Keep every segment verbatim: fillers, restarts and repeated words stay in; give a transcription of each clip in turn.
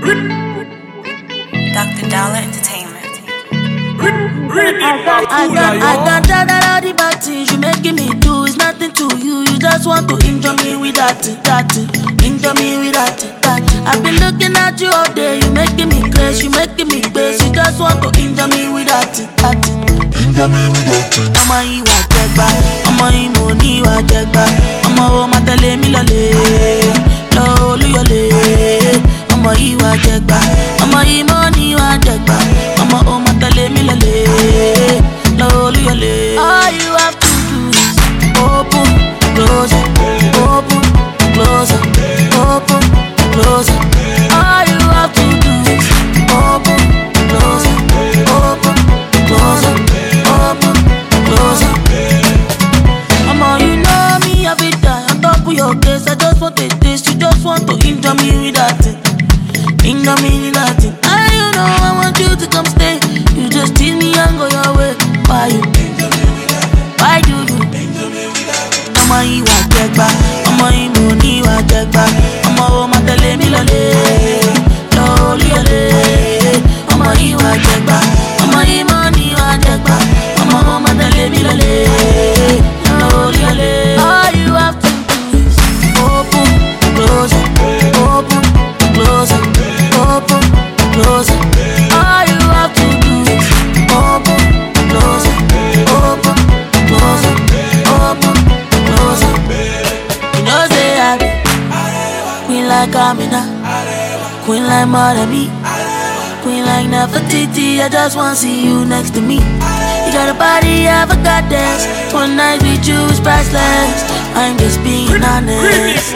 Doctor Dollar Entertainment. I got, I got, I got that, that, all the bad things you making me do is nothing to you. You just want to injure me with that, that, injure me with that, that. I've been looking at you all day, you making me crazy, you making me crazy. You just want to injure me with that, that, injure me with that. Ọmọ yìí wà jẹgba, ọmọ yìí mo ní wà jẹgba. Ọmọ wo ma tẹ̀lé mi lọlé, lọ Olúyọ̀lé. Ọmọ yìí wà jẹgba, ọmọ yìí mo ní wà jẹgba. Ọmọ wo ma tẹ̀lé mi lọlé, lọ Olúyọ̀lé. All you have to do is open, close it, open, close it, open, close it. All you have to do is open, close it, open, close it, open, close it. Mama, you know me, I be die on top of your case. I just want a taste, you just want to injure me with that thing, injure me with that thing. And you know I want you to come stay. You just tease me and go your way. Why you? Why do you? Ọmọ yìí wà jẹgba, ọmọ yìí mo ní wà jẹgba. Ọmọ wo ma tẹ̀lé mi lọlé, lọ Olúyọ̀lé. Ọmọ yìí wà jẹgba, ọmọ yìí mo ní wà jẹgba. Ọmọ wo ma tẹ̀lé mi lọlé, lọ Olúyọ̀lé. All you have to do is open, close it, open, close it, open, close it. All you have to do is open, close it, open, close it, open, close it. You know say I be queen like Amina, queen like Marami, queen like Nefertiti. I just wanna see you next to me. You got a body of a goddess. One night with you is priceless. I'm just being honest.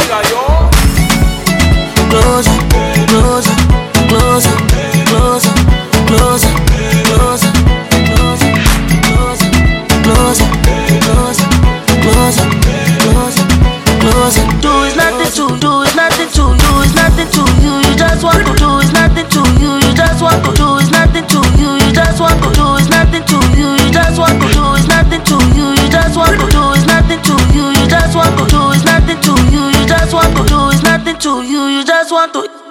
Close it, close it, close it, close it, close it, close it, close it, close it, close it, close it, close it, close it, close it. Do is nothing to you, is nothing to you, is nothing to you. You just want to do is nothing to you. You just want to do is nothing to you. You just want to do is nothing to you. You just want to do is nothing to you. You just want to do is nothing to you. You just want to do is nothing to you. You just want to do is nothing to you. You just want to.